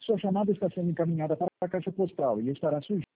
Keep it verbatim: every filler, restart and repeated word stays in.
Sua chamada está sendo encaminhada para a caixa postal e estará sujeita